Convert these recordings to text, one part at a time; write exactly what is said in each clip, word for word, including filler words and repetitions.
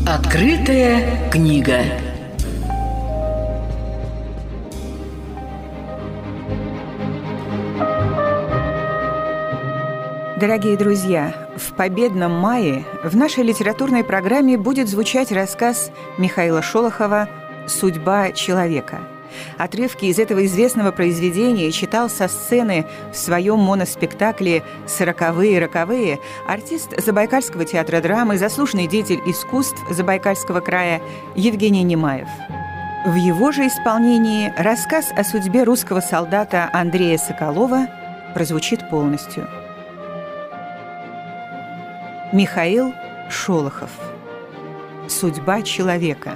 Открытая книга. Дорогие друзья, в победном мае в нашей литературной программе будет звучать рассказ Михаила Шолохова «Судьба человека». Отрывки из этого известного произведения читал со сцены в своем моноспектакле «Сороковые роковые» артист Забайкальского театра драмы, заслуженный деятель искусств Забайкальского края Евгений Немаев. В его же исполнении рассказ о судьбе русского солдата Андрея Соколова прозвучит полностью. Михаил Шолохов. «Судьба человека».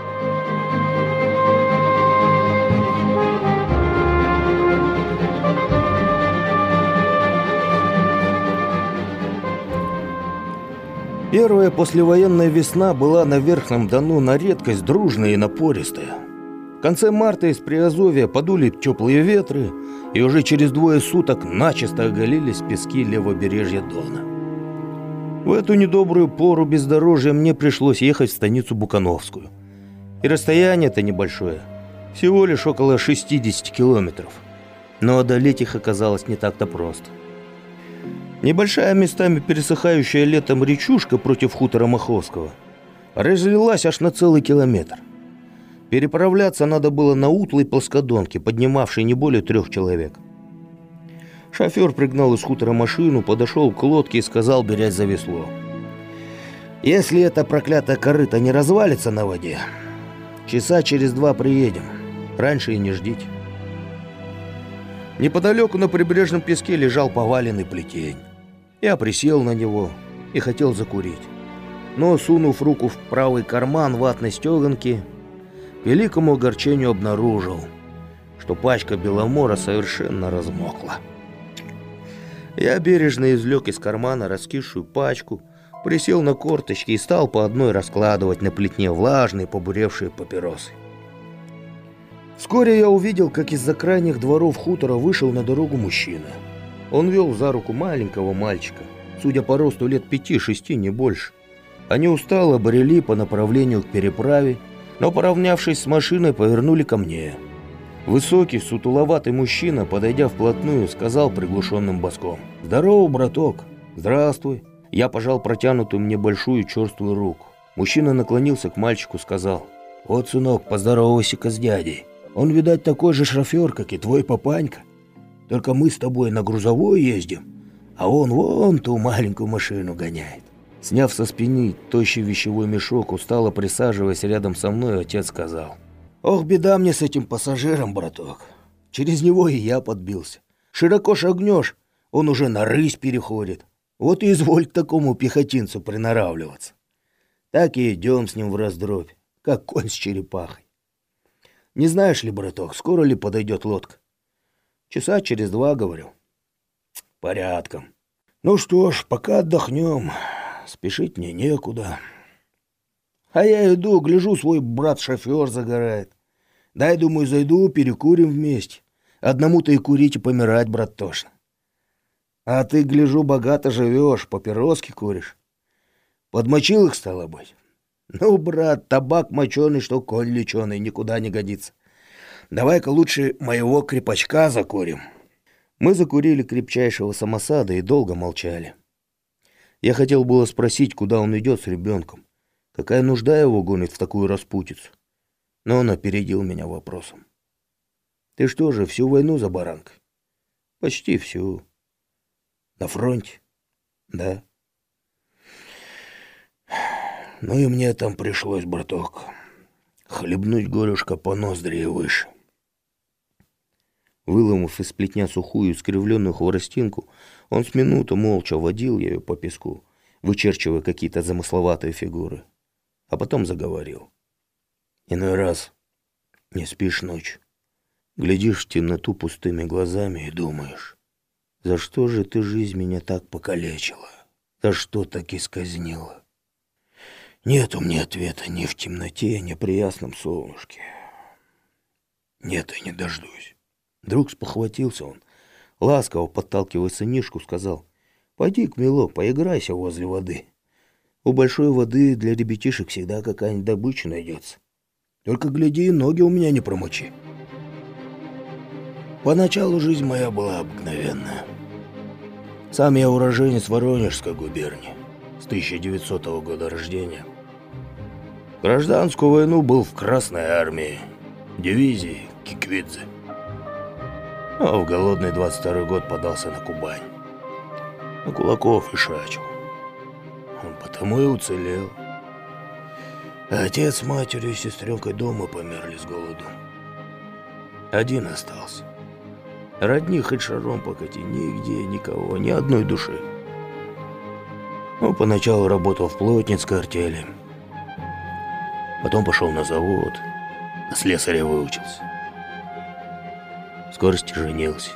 Первая послевоенная весна была на Верхнем Дону на редкость дружная и напористая. В конце марта из Приазовья подули теплые ветры, и уже через двое суток начисто оголились пески левобережья Дона. В эту недобрую пору бездорожья мне пришлось ехать в станицу Букановскую. И расстояние-то небольшое, всего лишь около шестьдесят километров. Но одолеть их оказалось не так-то просто. Небольшая, местами пересыхающая летом речушка против хутора Маховского разлилась аж на целый километр. Переправляться надо было на утлой плоскодонке, поднимавшей не более трех человек. Шофер пригнал из хутора машину, подошел к лодке и сказал, берясь за весло: «Если эта проклятая корыта не развалится на воде, часа через два приедем. Раньше и не ждите». Неподалеку на прибрежном песке лежал поваленный плетень. Я присел на него и хотел закурить. Но, сунув руку в правый карман ватной стеганки, к великому огорчению обнаружил, что пачка Беломора совершенно размокла. Я бережно извлек из кармана раскисшую пачку, присел на корточки и стал по одной раскладывать на плетне влажные побуревшие папиросы. Вскоре я увидел, как из-за крайних дворов хутора вышел на дорогу мужчина. Он вел за руку маленького мальчика, судя по росту лет пяти-шести, не больше. Они устало брели по направлению к переправе, но, поравнявшись с машиной, повернули ко мне. Высокий, сутуловатый мужчина, подойдя вплотную, сказал приглушенным баском: «Здорово, браток!» «Здравствуй!» Я пожал протянутую мне большую черствую руку. Мужчина наклонился к мальчику, сказал: «Вот, сынок, поздоровайся-ка с дядей. Он, видать, такой же шофер, как и твой папанька. Только мы с тобой на грузовой ездим, а он вон ту маленькую машину гоняет». Сняв со спины тощий вещевой мешок, устало присаживаясь рядом со мной, отец сказал: «Ох, беда мне с этим пассажиром, браток. Через него и я подбился. Широко шагнешь, он уже на рысь переходит. Вот и изволь к такому пехотинцу приноравливаться. Так и идем с ним в раздробь, как конь с черепахой. Не знаешь ли, браток, скоро ли подойдет лодка?» «Часа через два, говорю». «Порядком. Ну что ж, пока отдохнем. Спешить мне некуда. А я иду, гляжу, свой брат-шофер загорает. Дай, думаю, зайду, перекурим вместе. Одному-то и курить, и помирать, брат, тошно. А ты, гляжу, богато живешь, папироски куришь. Подмочил их, стало быть. Ну, брат, табак моченый, что конь леченый, никуда не годится. Давай-ка лучше моего крепачка закурим». Мы закурили крепчайшего самосада и долго молчали. Я хотел было спросить, куда он идет с ребенком, какая нужда его гонит в такую распутицу. Но он опередил меня вопросом: «Ты что же, всю войну за баранкой?» «Почти всю». «На фронте?» «Да». «Ну и мне там пришлось, браток, хлебнуть горюшка по ноздри и выше». Выломав из плетня сухую искривленную хворостинку, он с минуту молча водил ею по песку, вычерчивая какие-то замысловатые фигуры, а потом заговорил: «Иной раз не спишь ночь, глядишь в темноту пустыми глазами и думаешь: за что же ты жизнь меня так покалечила, за что так исказнила? Нет у меня ответа ни в темноте, ни при ясном солнышке. Нет, и не дождусь». Вдруг спохватился он, ласково подталкивая сынишку, сказал: «Пойди-ка, милок, поиграйся возле воды. У большой воды для ребятишек всегда какая-нибудь добыча найдется. Только гляди, ноги у меня не промочи. Поначалу жизнь моя была обыкновенная. Сам я уроженец Воронежской губернии, с тысяча девятисотого года рождения. Гражданскую войну был в Красной армии, дивизии Киквидзе. А в голодный двадцать второй год подался на Кубань. На кулаков и шачку. Потому и уцелел. А отец с матерью и сестренкой дома померли с голоду. Один остался. Родни хоть шаром покати, нигде никого, ни одной души. Ну, поначалу работал в плотницкой артели. Потом пошел на завод, на слесаря выучился. В скорости женился.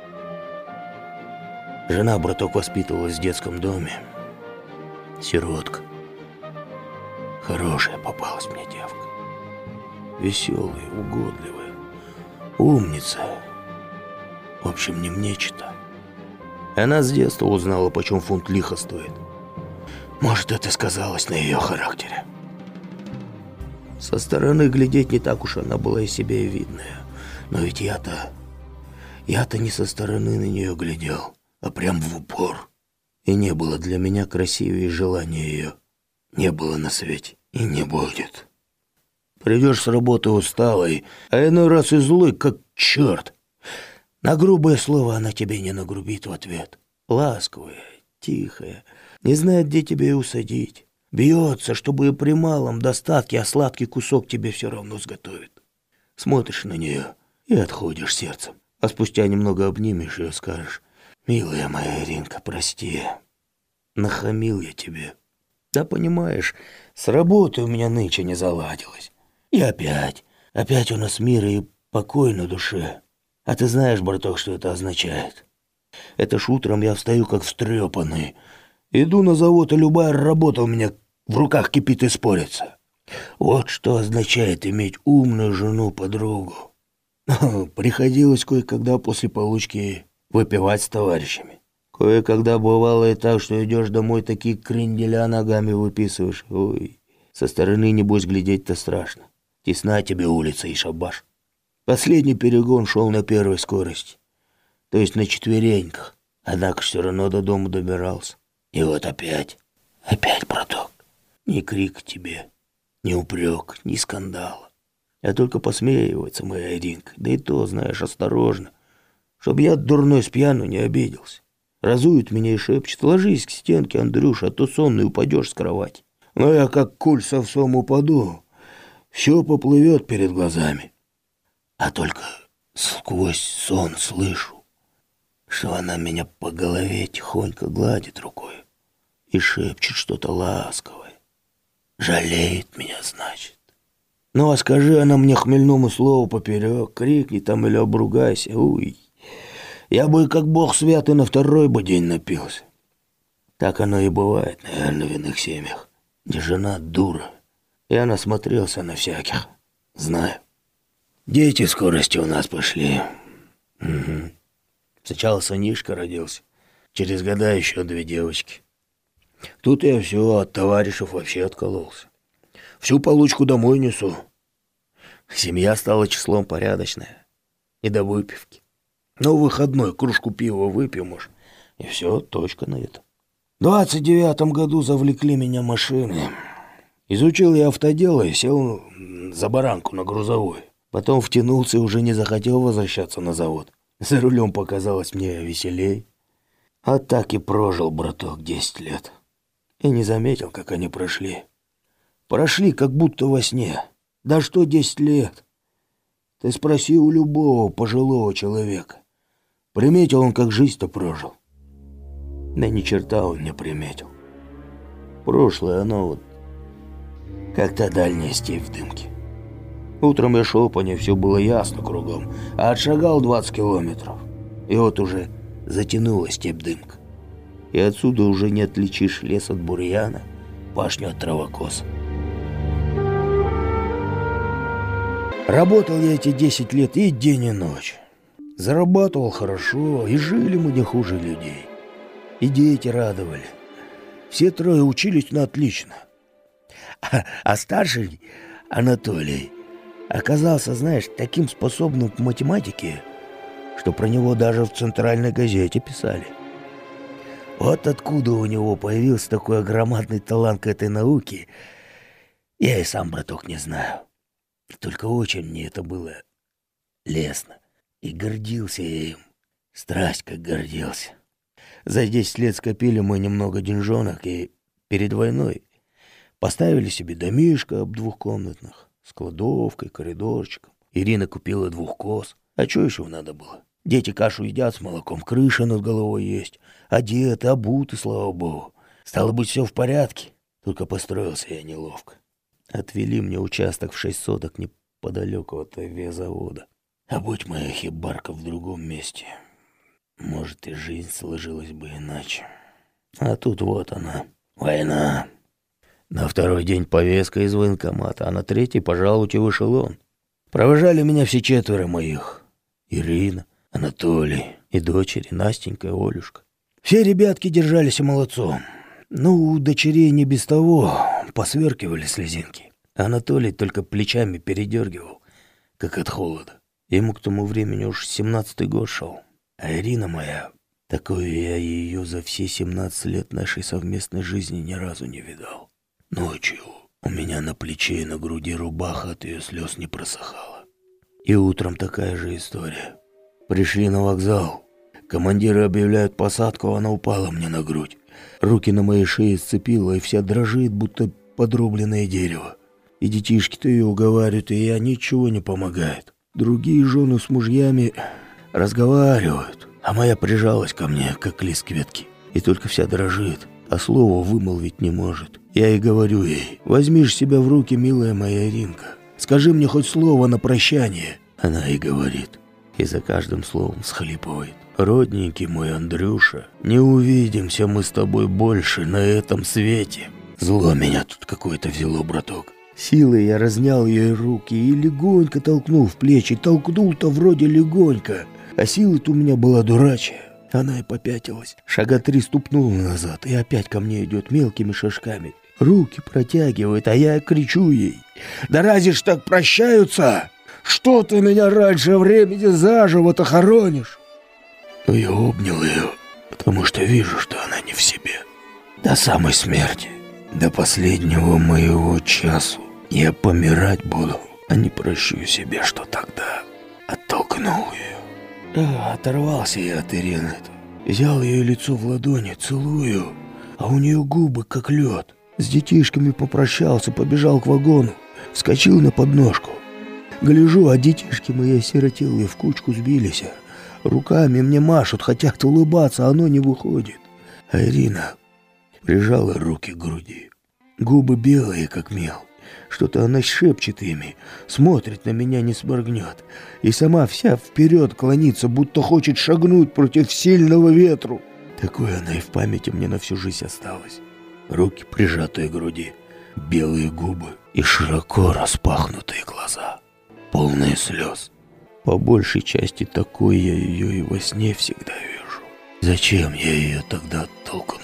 Жена, браток, воспитывалась в детском доме. Сиротка. Хорошая попалась мне девка. Веселая, угодливая, умница. В общем, не мне чита. Она с детства узнала, почем фунт лиха стоит. Может, это сказалось на ее характере. Со стороны глядеть не так уж она была из себя и видная. Но ведь я-то... Я-то не со стороны на нее глядел, а прям в упор. И не было для меня красивее желания ее. Не было на свете и не будет. Придешь с работы усталой, а иной раз и злой, как черт. На грубое слово она тебе не нагрубит в ответ. Ласковая, тихая, не знает, где тебя и усадить. Бьется, чтобы и при малом достатке, а сладкий кусок тебе все равно сготовит. Смотришь на нее и отходишь сердцем. А спустя немного обнимешь ее и скажешь: «Милая моя Иринка, прости, нахамил я тебе. Да понимаешь, с работы у меня нынче не заладилось. И опять, опять у нас мир и покой на душе. А ты знаешь, браток, что это означает? Это ж утром я встаю как встрепанный. Иду на завод, и любая работа у меня в руках кипит и спорится. Вот что означает иметь умную жену-подругу. Приходилось кое-когда после получки выпивать с товарищами. Кое-когда бывало и так, что идешь домой, такие кренделя ногами выписываешь. Ой, со стороны, небось, глядеть-то страшно. Тесна тебе улица и шабаш. Последний перегон шел на первой скорости, то есть на четвереньках, однако все равно до дома добирался. И вот опять, опять, браток, ни крик тебе, ни упрек, ни скандала, а только посмеивается моя Иринка, да и то, знаешь, осторожно, чтоб я дурной с пьяну не обиделся. Разует меня и шепчет: «Ложись к стенке, Андрюша, а то сонный упадешь с кровати». Но я как куль с овсом упаду, все поплывет перед глазами. А только сквозь сон слышу, что она меня по голове тихонько гладит рукой и шепчет что-то ласковое. Жалеет меня, значит. Ну, а скажи она мне хмельному слову поперек, крикни там или обругайся, уй, я бы, как бог святый, на второй бы день напился. Так оно и бывает, наверное, в иных семьях, где жена дура. Я насмотрелся на всяких, знаю. Дети скорости у нас пошли. Угу. Сначала сынишка родился, через года еще две девочки. Тут я все от товарищев вообще откололся. Всю получку домой несу. Семья стала числом порядочная. И до выпивки. Но в выходной кружку пива выпью, может, и все, точка на это. В двадцать девятом году завлекли меня машины. Изучил я автодело и сел за баранку на грузовой. Потом втянулся и уже не захотел возвращаться на завод. За рулем показалось мне веселей. А так и прожил, браток, десять лет. И не заметил, как они прошли. Прошли, как будто во сне. Да что десять лет? Ты спроси у любого пожилого человека. Приметил он, как жизнь-то прожил? Да ни черта он не приметил. Прошлое, оно вот как та дальняя степь в дымке. Утром я шел по ней, все было ясно кругом, а отшагал двадцать километров. И вот уже затянула степь дымка. И отсюда уже не отличишь лес от бурьяна, пашню от травокоса. Работал я эти десять лет и день, и ночь. Зарабатывал хорошо, и жили мы не хуже людей. И дети радовали. Все трое учились на отлично. А, а старший, Анатолий, оказался, знаешь, таким способным в математике, что про него даже в центральной газете писали. Вот откуда у него появился такой громадный талант к этой науке, я и сам, браток, не знаю. Только очень мне это было лестно. И гордился я им. Страсть как гордился. За десять лет скопили мы немного деньжонок, и перед войной поставили себе домишко об двухкомнатных, с кладовкой, коридорчиком. Ирина купила двух коз. А что еще надо было? Дети кашу едят с молоком, крыша над головой есть, одеты, обуты, слава богу. Стало быть, все в порядке. Только построился я неловко. Отвели мне участок в шесть соток неподалеку от авиазавода. А будь моя хибарка в другом месте, может, и жизнь сложилась бы иначе. А тут вот она, война. На второй день повестка из военкомата, а на третий пожалуйте в эшелон. Провожали меня все четверо моих. Ирина, Анатолий и дочери Настенька и Олюшка. Все ребятки держались молодцом. Ну, у дочерей не без того посверкивали слезинки. Анатолий только плечами передергивал, как от холода. Ему к тому времени уж семнадцатый год шел. А Ирина моя, такую я ее за все семнадцать лет нашей совместной жизни ни разу не видал. Ночью у меня на плече и на груди рубаха от ее слез не просыхала. И утром такая же история. Пришли на вокзал. Командиры объявляют посадку, а она упала мне на грудь. Руки на моей шее сцепила и вся дрожит, будто подрубленное дерево. И детишки-то ее уговаривают, и я ничего не помогает. Другие жены с мужьями разговаривают, а моя прижалась ко мне, как лист к ветке. И только вся дрожит, а слова вымолвить не может. Я и говорю ей: возьми ж себя в руки, милая моя Иринка. Скажи мне хоть слово на прощание. Она и говорит, и за каждым словом всхлипывает: родненький мой Андрюша, не увидимся мы с тобой больше на этом свете. Зло меня тут какое-то взяло, браток. Силой я разнял ей руки и легонько толкнул в плечи. Толкнул-то вроде легонько, а сила-то у меня была дурачья. Она и попятилась. Шага три ступнула назад и опять ко мне идет мелкими шажками. Руки протягивает, а я кричу ей: да разве ж так прощаются? Что ты меня раньше времени заживо-то хоронишь? Но я обнял ее, потому что вижу, что она не в себе. До самой смерти, до последнего моего часу я помирать буду, а не прощу себе, что тогда оттолкнул ее. А, оторвался я от Ирины, взял ее лицо в ладони, целую, а у нее губы как лед. С детишками попрощался, побежал к вагону, вскочил на подножку. Гляжу, а детишки мои осиротелые в кучку сбились. Руками мне машут, хотят улыбаться, а оно не выходит. А Ирина прижала руки к груди. Губы белые, как мел. Что-то она шепчет ими, смотрит на меня, не сморгнет. И сама вся вперед клонится, будто хочет шагнуть против сильного ветру. Такое она и в памяти мне на всю жизнь осталась. Руки прижатые к груди, белые губы и широко распахнутые глаза, полные слез. По большей части такой я ее и во сне всегда вижу. Зачем я ее тогда оттолкнул?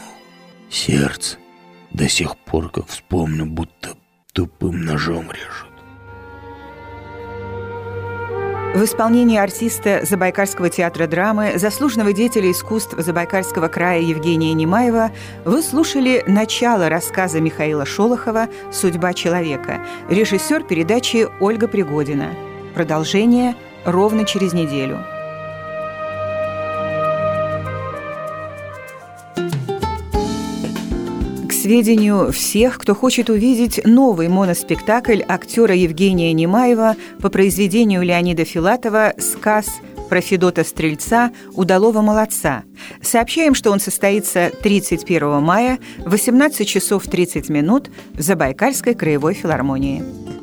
Сердце до сих пор, как вспомню, будто тупым ножом режут. В исполнении артиста Забайкальского театра драмы, заслуженного деятеля искусств Забайкальского края Евгения Немаева вы слушали начало рассказа Михаила Шолохова «Судьба человека», режиссер передачи Ольга Пригодина. Продолжение ровно через неделю. К сведению всех, кто хочет увидеть новый моноспектакль актера Евгения Немаева по произведению Леонида Филатова «Сказ про Федота Стрельца, удалого молодца». Сообщаем, что он состоится тридцать первого мая в восемнадцать часов тридцать минут в Забайкальской краевой филармонии.